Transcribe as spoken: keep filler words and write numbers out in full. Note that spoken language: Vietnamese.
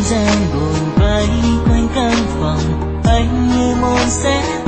trang ngồi bay quanh căn phòng anh như một sẽ